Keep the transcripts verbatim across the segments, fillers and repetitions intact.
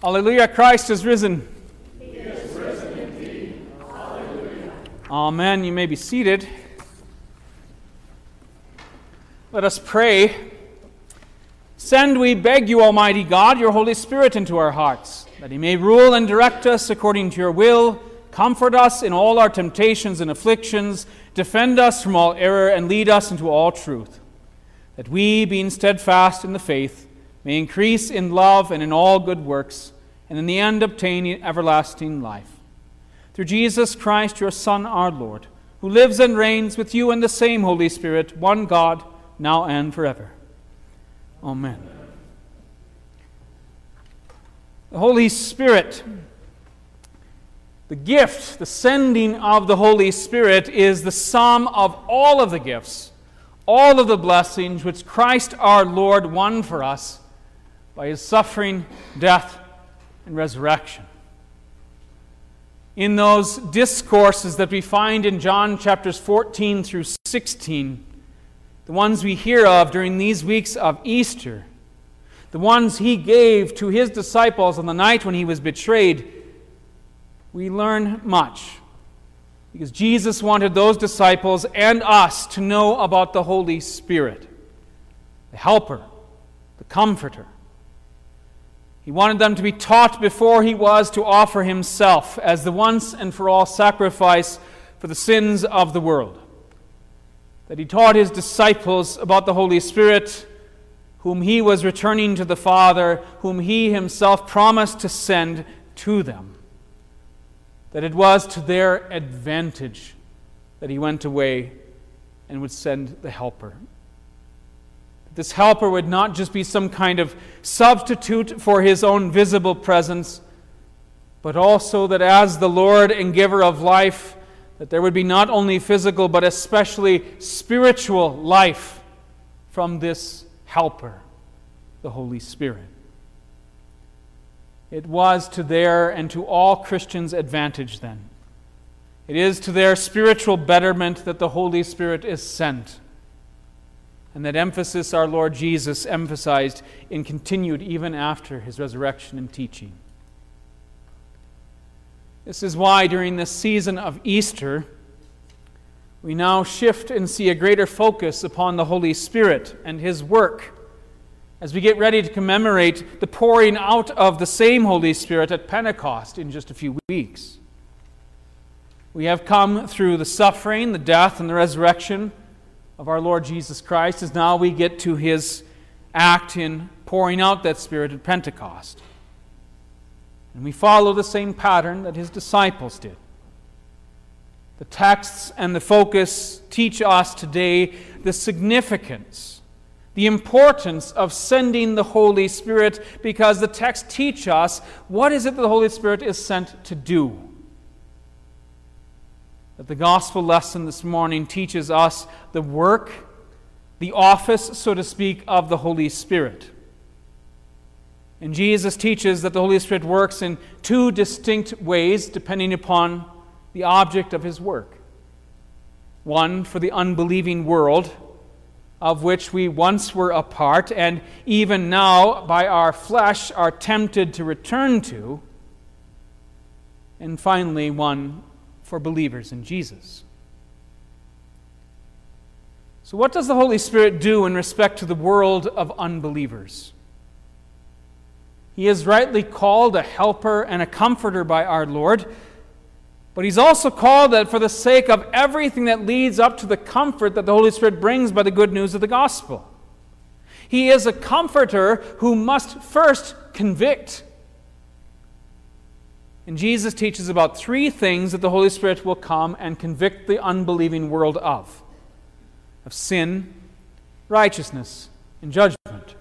Hallelujah, Christ is risen. He is risen indeed. Hallelujah. Amen. You may be seated. Let us pray. Send, we beg you, Almighty God, your Holy Spirit into our hearts, that he may rule and direct us according to your will, comfort us in all our temptations and afflictions, defend us from all error, and lead us into all truth, that we, being steadfast in the faith, may increase in love and in all good works, and in the end obtain everlasting life. Through Jesus Christ, your Son, our Lord, who lives and reigns with you in the same Holy Spirit, one God, now and forever. Amen. The Holy Spirit, the gift, the sending of the Holy Spirit is the sum of all of the gifts, all of the blessings which Christ our Lord won for us by his suffering, death, and resurrection. In those discourses that we find in John chapters fourteen through sixteen, the ones we hear of during these weeks of Easter, the ones he gave to his disciples on the night when he was betrayed, we learn much. Because Jesus wanted those disciples and us to know about the Holy Spirit, the Helper, the Comforter. He wanted them to be taught before he was to offer himself as the once and for all sacrifice for the sins of the world. That he taught his disciples about the Holy Spirit, whom he was returning to the Father, whom he himself promised to send to them. That it was to their advantage that he went away and would send the Helper. This Helper would not just be some kind of substitute for his own visible presence, but also that as the Lord and giver of life, that there would be not only physical but especially spiritual life from this Helper, the Holy Spirit. It was to their and to all Christians' advantage then. It is to their spiritual betterment that the Holy Spirit is sent. And that emphasis our Lord Jesus emphasized and continued even after his resurrection and teaching. This is why during this season of Easter, we now shift and see a greater focus upon the Holy Spirit and his work as we get ready to commemorate the pouring out of the same Holy Spirit at Pentecost in just a few weeks. We have come through the suffering, the death, and the resurrection of our Lord Jesus Christ, as now we get to his act in pouring out that Spirit at Pentecost. And we follow the same pattern that his disciples did. The texts and the focus teach us today the significance, the importance of sending the Holy Spirit, because the texts teach us what is it that the Holy Spirit is sent to do. That the gospel lesson this morning teaches us the work, the office, so to speak, of the Holy Spirit. And Jesus teaches that the Holy Spirit works in two distinct ways depending upon the object of his work. One for the unbelieving world, of which we once were a part, and even now by our flesh are tempted to return to. And finally, one for believers in Jesus. So what does the Holy Spirit do in respect to the world of unbelievers? He is rightly called a helper and a comforter by our Lord, but he's also called that for the sake of everything that leads up to the comfort that the Holy Spirit brings by the good news of the gospel. He is a comforter who must first convict. And Jesus teaches about three things that the Holy Spirit will come and convict the unbelieving world of. Of sin, righteousness, and judgment.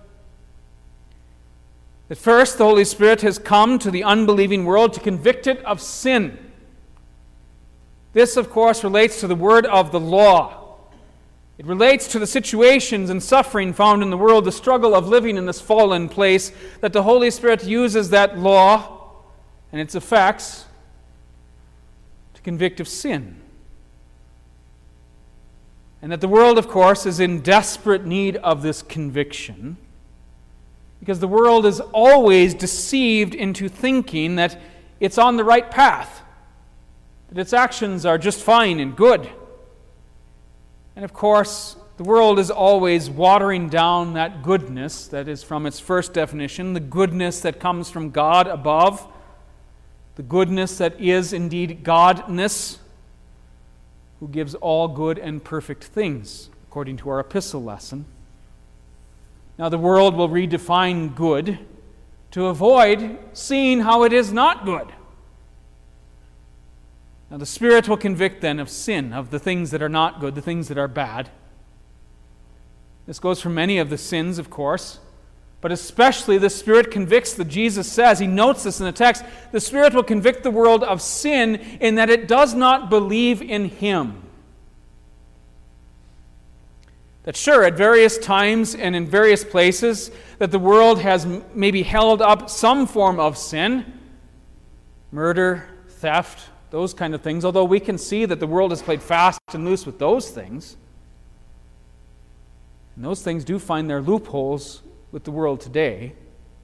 That first, the Holy Spirit has come to the unbelieving world to convict it of sin. This, of course, relates to the word of the law. It relates to the situations and suffering found in the world, the struggle of living in this fallen place, that the Holy Spirit uses that law and its effects to convict of sin. And that the world, of course, is in desperate need of this conviction. Because the world is always deceived into thinking that it's on the right path, that its actions are just fine and good. And of course, the world is always watering down that goodness that is from its first definition, the goodness that comes from God above, the goodness that is indeed Godness, who gives all good and perfect things, according to our epistle lesson. Now, the world will redefine good to avoid seeing how it is not good. Now, the Spirit will convict then of sin, of the things that are not good, the things that are bad. This goes for many of the sins, of course, but especially the Spirit convicts, that Jesus says, he notes this in the text, the Spirit will convict the world of sin in that it does not believe in Him. That sure, at various times and in various places, that the world has maybe held up some form of sin, murder, theft, those kind of things, although we can see that the world has played fast and loose with those things. And those things do find their loopholes with the world today.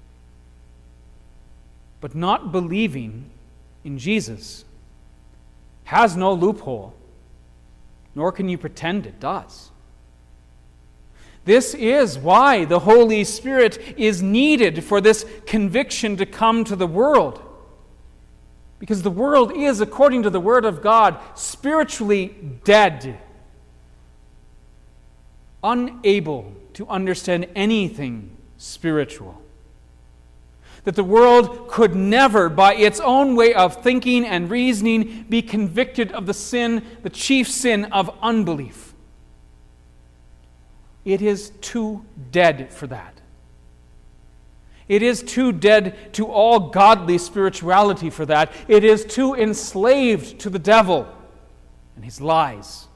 But not believing in Jesus has no loophole, nor can you pretend it does. This is why the Holy Spirit is needed for this conviction to come to the world. Because the world is, according to the Word of God, spiritually dead, unable to understand anything spiritual. That the world could never, by its own way of thinking and reasoning, be convicted of the sin, the chief sin of unbelief. It is too dead for that. It is too dead to all godly spirituality for that. It is too enslaved to the devil and his lies.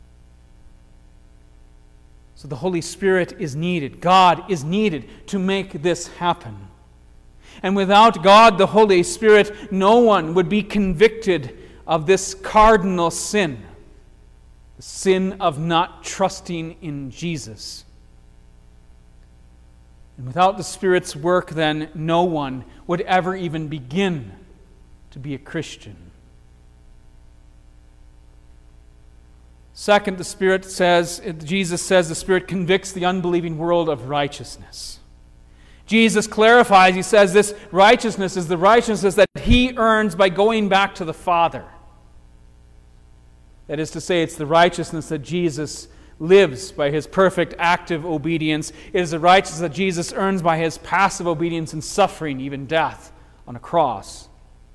So the Holy Spirit is needed. God is needed to make this happen. And without God, the Holy Spirit, no one would be convicted of this cardinal sin. The sin of not trusting in Jesus. And without the Spirit's work, then, no one would ever even begin to be a Christian. Second, the Spirit says, Jesus says the Spirit convicts the unbelieving world of righteousness. Jesus clarifies, he says this righteousness is the righteousness that He earns by going back to the Father. That is to say, it's the righteousness that Jesus lives by His perfect active obedience. It is the righteousness that Jesus earns by His passive obedience and suffering, even death, on a cross.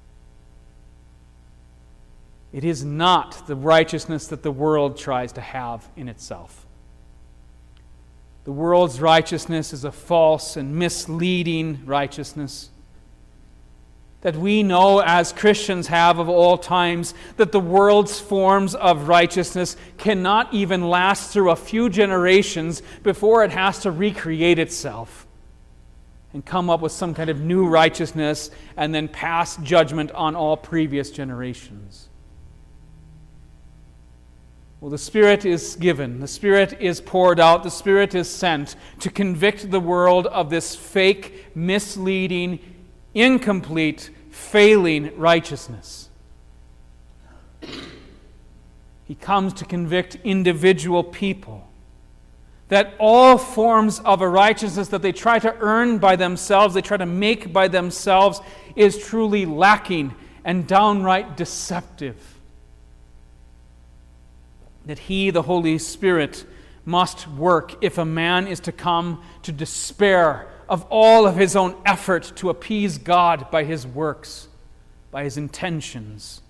It is not the righteousness that the world tries to have in itself. The world's righteousness is a false and misleading righteousness that we know as Christians have of all times, that the world's forms of righteousness cannot even last through a few generations before it has to recreate itself and come up with some kind of new righteousness and then pass judgment on all previous generations. Well, the Spirit is given, the Spirit is poured out, the Spirit is sent to convict the world of this fake, misleading, incomplete, failing righteousness. He comes to convict individual people that all forms of a righteousness that they try to earn by themselves, they try to make by themselves, is truly lacking and downright deceptive. That He, the Holy Spirit, must work if a man is to come to despair of all of his own effort to appease God by his works, by his intentions.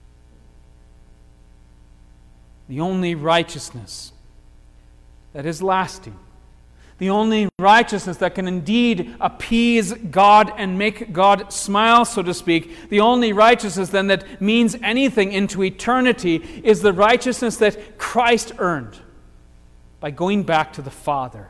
The only righteousness that is lasting, the only righteousness that can indeed appease God and make God smile, so to speak, the only righteousness then that means anything into eternity is the righteousness that Christ earned by going back to the Father.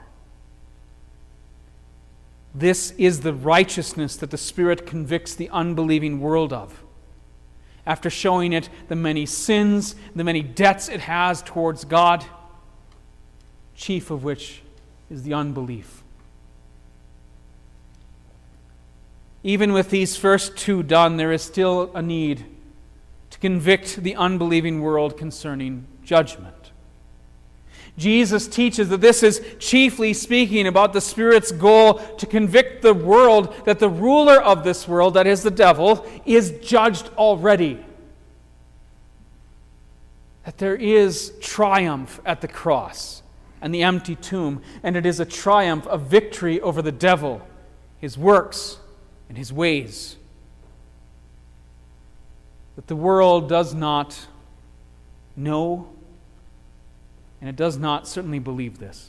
This is the righteousness that the Spirit convicts the unbelieving world of, after showing it the many sins, the many debts it has towards God, chief of which is the unbelief. even with these first two done, there is still a need to convict the unbelieving world concerning judgment. Jesus teaches that this is chiefly speaking about the Spirit's goal to convict the world that the ruler of this world, that is the devil, is judged already. That there is triumph at the cross and the empty tomb, and it is a triumph of victory over the devil, his works, and his ways. That the world does not know, and it does not certainly believe this.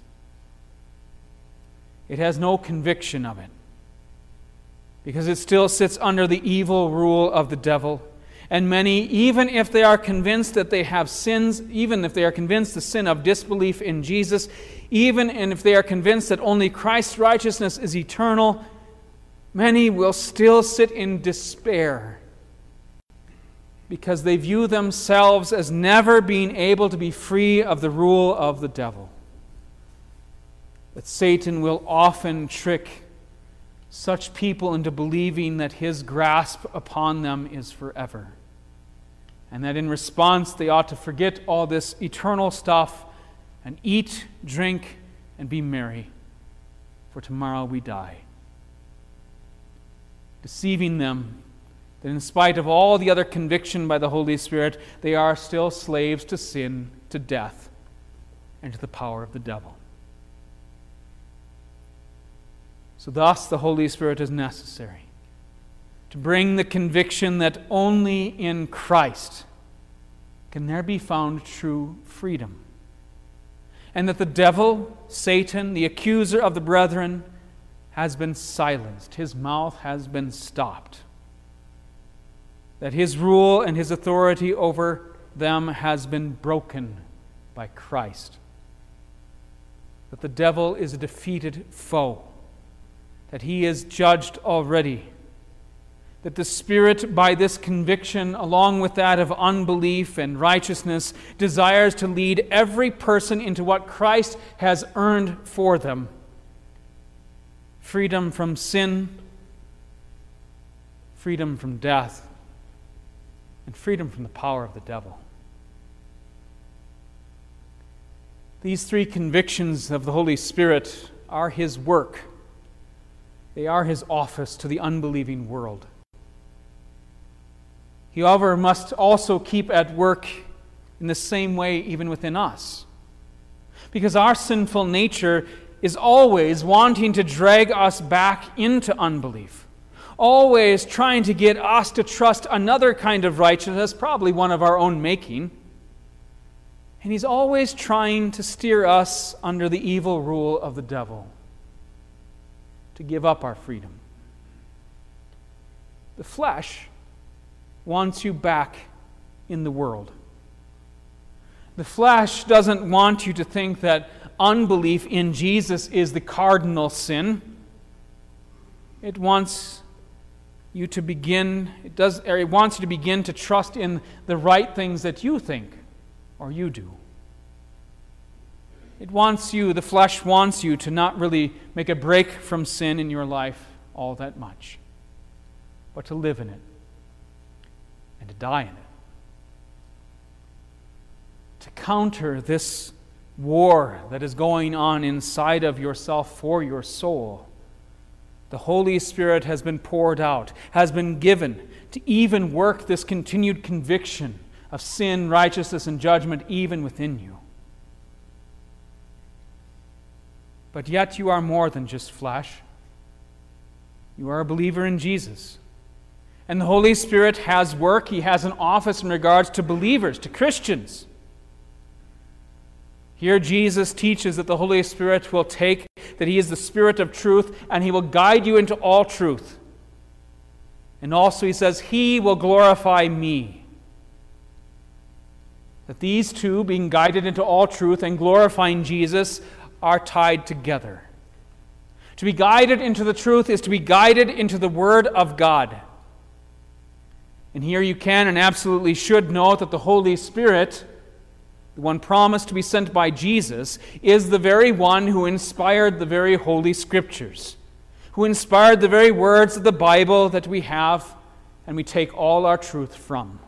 It has no conviction of it, because it still sits under the evil rule of the devil. And many, even if they are convinced that they have sins, even if they are convinced the sin of disbelief in Jesus, even and if they are convinced that only Christ's righteousness is eternal, many will still sit in despair because they view themselves as never being able to be free of the rule of the devil. That Satan will often trick such people into believing that his grasp upon them is forever, and that in response they ought to forget all this eternal stuff and eat, drink, and be merry, for tomorrow we die. Deceiving them that in spite of all the other conviction by the Holy Spirit, they are still slaves to sin, to death, and to the power of the devil. So thus the Holy Spirit is necessary to bring the conviction that only in Christ can there be found true freedom, and that the devil, Satan, the accuser of the brethren, has been silenced. His mouth has been stopped. That his rule and his authority over them has been broken by Christ. That the devil is a defeated foe. That he is judged already. That the Spirit, by this conviction, along with that of unbelief and righteousness, desires to lead every person into what Christ has earned for them. Freedom from sin, freedom from death, and freedom from the power of the devil. These three convictions of the Holy Spirit are his work. They are his office to the unbelieving world. He, however, must also keep at work in the same way even within us. Because our sinful nature is always wanting to drag us back into unbelief. Always trying to get us to trust another kind of righteousness, probably one of our own making. And he's always trying to steer us under the evil rule of the devil, to give up our freedom. The flesh wants you back in the world. The flesh doesn't want you to think that unbelief in Jesus is the cardinal sin. It wants you to begin, it does, or it wants you to begin to trust in the right things that you think or you do. It wants you, the flesh wants you to not really make a break from sin in your life all that much, but to live in it and to die in it. To counter this war that is going on inside of yourself for your soul, the Holy Spirit has been poured out, has been given to even work this continued conviction of sin, righteousness, and judgment even within you. But yet you are more than just flesh. You are a believer in Jesus. And the Holy Spirit has work. He has an office in regards to believers, to Christians. Here Jesus teaches that the Holy Spirit will take, that He is the Spirit of truth, and He will guide you into all truth. And also He says, He will glorify me. That these two, being guided into all truth and glorifying Jesus, are tied together. To be guided into the truth is to be guided into the Word of God. And here you can and absolutely should know that the Holy Spirit, the one promised to be sent by Jesus, is the very one who inspired the very Holy Scriptures, who inspired the very words of the Bible that we have and we take all our truth from.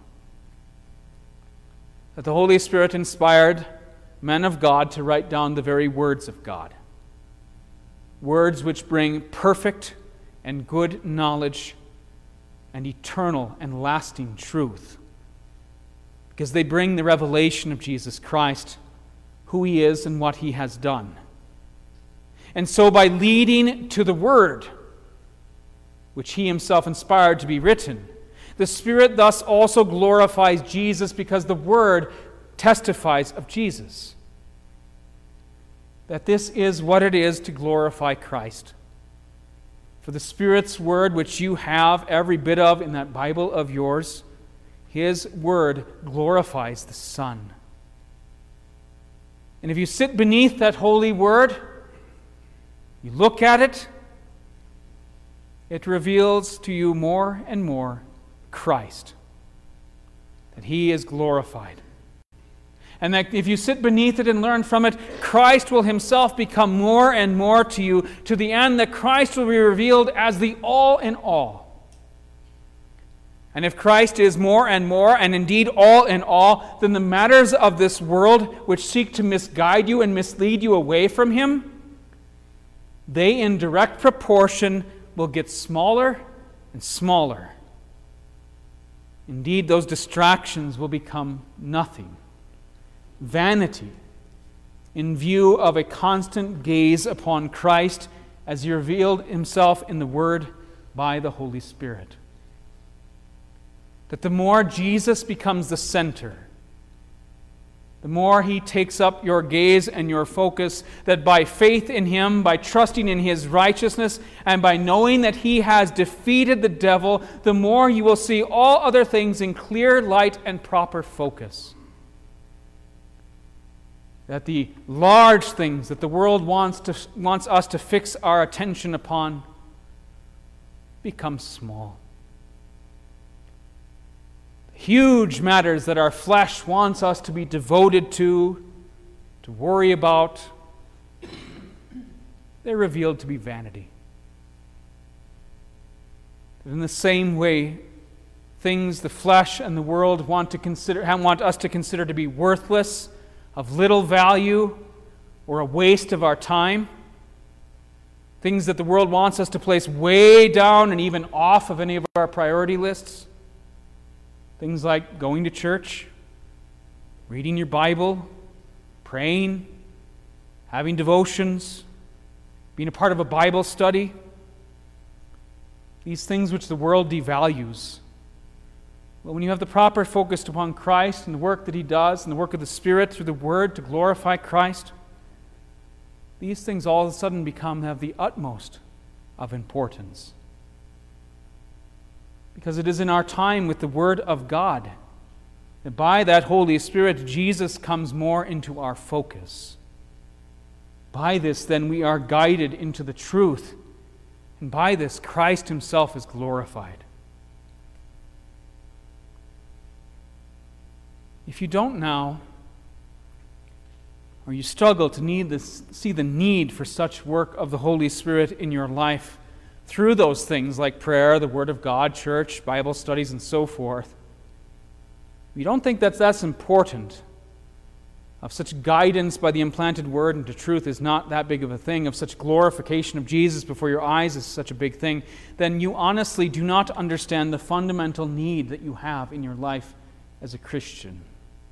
That the Holy Spirit inspired men of God to write down the very words of God. Words which bring perfect and good knowledge and eternal and lasting truth. Because they bring the revelation of Jesus Christ, who He is and what He has done. And so by leading to the Word, which He Himself inspired to be written, the Spirit thus also glorifies Jesus because the Word testifies of Jesus. That this is what it is to glorify Christ. For the Spirit's Word, which you have every bit of in that Bible of yours, His Word glorifies the Son. And if you sit beneath that holy Word, you look at it, it reveals to you more and more Christ, that He is glorified. And that if you sit beneath it and learn from it, Christ will Himself become more and more to you, to the end that Christ will be revealed as the all in all. And if Christ is more and more, and indeed all in all, then the matters of this world which seek to misguide you and mislead you away from Him, they in direct proportion will get smaller and smaller. Indeed, those distractions will become nothing. Vanity, in view of a constant gaze upon Christ as He revealed Himself in the Word by the Holy Spirit. That the more Jesus becomes the center, the more He takes up your gaze and your focus, that by faith in Him, by trusting in His righteousness, and by knowing that He has defeated the devil, the more you will see all other things in clear light and proper focus. That the large things that the world wants to wants us to fix our attention upon become small. Huge matters that our flesh wants us to be devoted to, to worry about, they're revealed to be vanity. In the same way, things the flesh and the world want to consider, want us to consider to be worthless, of little value, or a waste of our time, things that the world wants us to place way down and even off of any of our priority lists, things like going to church, reading your Bible, praying, having devotions, being a part of a Bible study, these things which the world devalues. But when you have the proper focus upon Christ and the work that He does and the work of the Spirit through the Word to glorify Christ, these things all of a sudden become have the utmost of importance. Because it is in our time with the Word of God that by that Holy Spirit Jesus comes more into our focus. By this then we are guided into the truth, and by this Christ Himself is glorified. If you don't now, or you struggle to need this, see the need for such work of the Holy Spirit in your life through those things like prayer, the Word of God, church, Bible studies, and so forth, if you don't think that that's important, of such guidance by the implanted Word into truth is not that big of a thing, of such glorification of Jesus before your eyes is such a big thing, then you honestly do not understand the fundamental need that you have in your life as a Christian.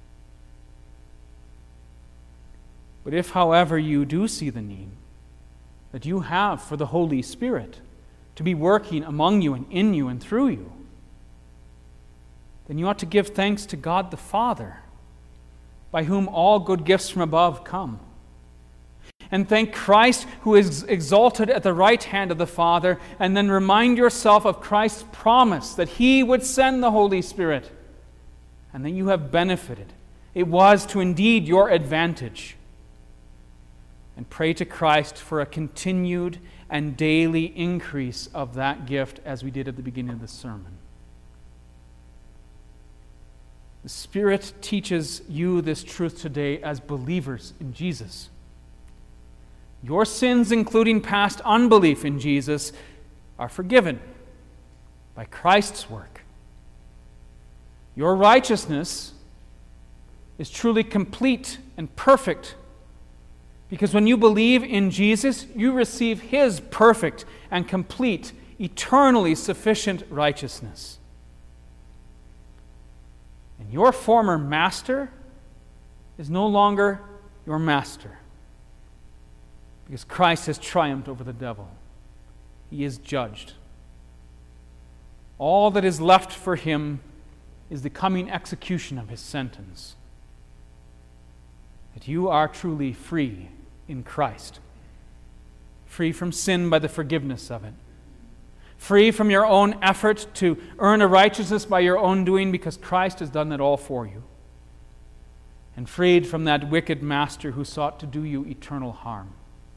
But if, however, you do see the need that you have for the Holy Spirit to be working among you and in you and through you, then you ought to give thanks to God the Father, by whom all good gifts from above come. And thank Christ, who is exalted at the right hand of the Father, and then remind yourself of Christ's promise that He would send the Holy Spirit, and that you have benefited. It was to indeed your advantage. And pray to Christ for a continued and daily increase of that gift, as we did at the beginning of the sermon. The Spirit teaches you this truth today as believers in Jesus. Your sins, including past unbelief in Jesus, are forgiven by Christ's work. Your righteousness is truly complete and perfect because when you believe in Jesus, you receive His perfect and complete, eternally sufficient righteousness. And your former master is no longer your master because Christ has triumphed over the devil. He is judged. All that is left for him is the coming execution of his sentence. That you are truly free in Christ. Free from sin by the forgiveness of it. Free from your own effort to earn a righteousness by your own doing because Christ has done that all for you. And freed from that wicked master who sought to do you eternal harm.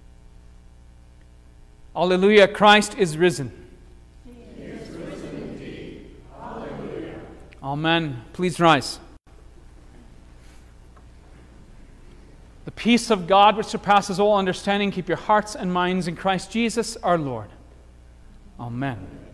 Alleluia, Christ is risen. He is risen indeed. Alleluia. Amen. Please rise. The peace of God which surpasses all understanding, keep your hearts and minds in Christ Jesus our Lord. Amen.